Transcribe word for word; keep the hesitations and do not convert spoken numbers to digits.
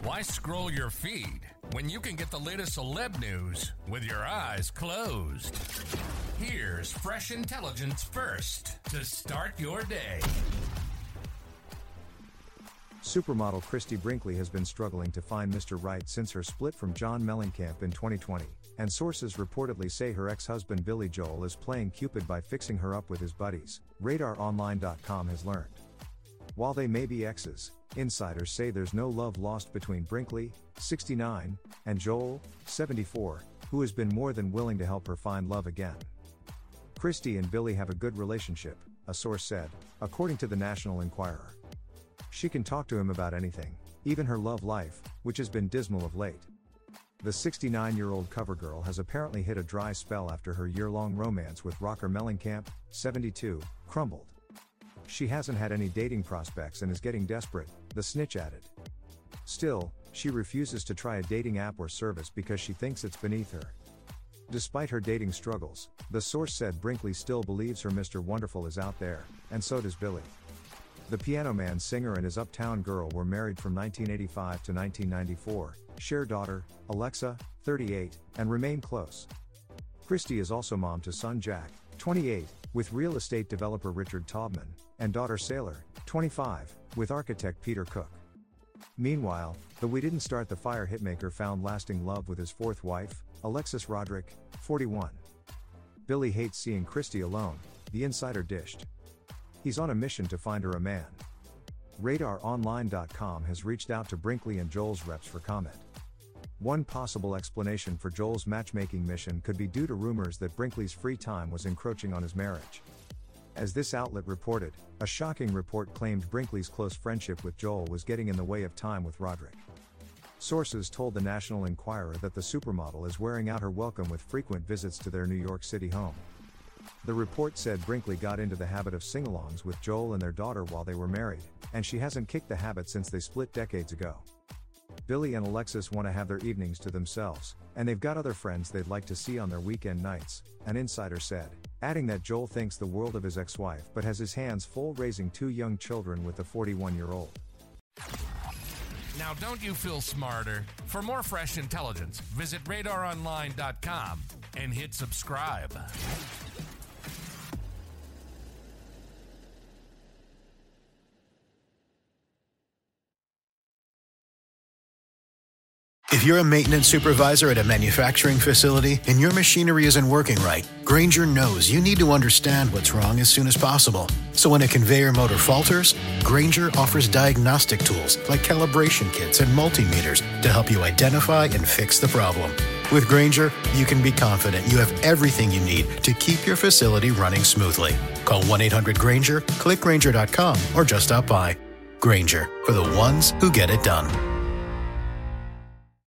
Why scroll your feed when you can get the latest celeb news with your eyes closed? Here's fresh intelligence first to start your day. Supermodel Christie Brinkley has been struggling to find Mister Right since her split from John Mellencamp in twenty twenty, and sources reportedly say her ex-husband Billy Joel is playing Cupid by fixing her up with his buddies, Radar Online dot com has learned. While they may be exes, insiders say there's no love lost between Brinkley, sixty-nine, and Joel, seventy-four, who has been more than willing to help her find love again. Christie and Billy have a good relationship, a source said, according to the National Enquirer. She can talk to him about anything, even her love life, which has been dismal of late. The sixty-nine-year-old covergirl has apparently hit a dry spell after her year-long romance with rocker Mellencamp, seventy-two, crumbled. She hasn't had any dating prospects and is getting desperate, the snitch added. Still, she refuses to try a dating app or service because she thinks it's beneath her. Despite her dating struggles, the source said Brinkley still believes her Mister Wonderful is out there, and so does Billy. The Piano Man singer and his Uptown Girl were married from nineteen eighty-five to nineteen ninety-four, share daughter, Alexa, thirty-eight, and remain close. Christie is also mom to son Jack, twenty-eight, with real estate developer Richard Taubman, and daughter Sailor, twenty-five, with architect Peter Cook. Meanwhile, the We Didn't Start the Fire hitmaker found lasting love with his fourth wife, Alexis Roderick, forty-one. Billy hates seeing Christie alone, the insider dished. He's on a mission to find her a man. Radar Online dot com has reached out to Brinkley and Joel's reps for comment. One possible explanation for Joel's matchmaking mission could be due to rumors that Brinkley's free time was encroaching on his marriage. As this outlet reported, a shocking report claimed Brinkley's close friendship with Joel was getting in the way of time with Roderick. Sources told the National Enquirer that the supermodel is wearing out her welcome with frequent visits to their New York City home. The report said Brinkley got into the habit of sing-alongs with Joel and their daughter while they were married, and she hasn't kicked the habit since they split decades ago. Billy and Alexis want to have their evenings to themselves, and they've got other friends they'd like to see on their weekend nights, an insider said, adding that Joel thinks the world of his ex-wife but has his hands full raising two young children with the forty-one-year-old. Now don't you feel smarter? For more fresh intelligence, visit Radar Online dot com and hit subscribe. If you're a maintenance supervisor at a manufacturing facility and your machinery isn't working right, Grainger knows you need to understand what's wrong as soon as possible. So when a conveyor motor falters, Grainger offers diagnostic tools like calibration kits and multimeters to help you identify and fix the problem. With Grainger, you can be confident you have everything you need to keep your facility running smoothly. Call one eight hundred Grainger, click Grainger dot com, or just stop by. Grainger, for the ones who get it done.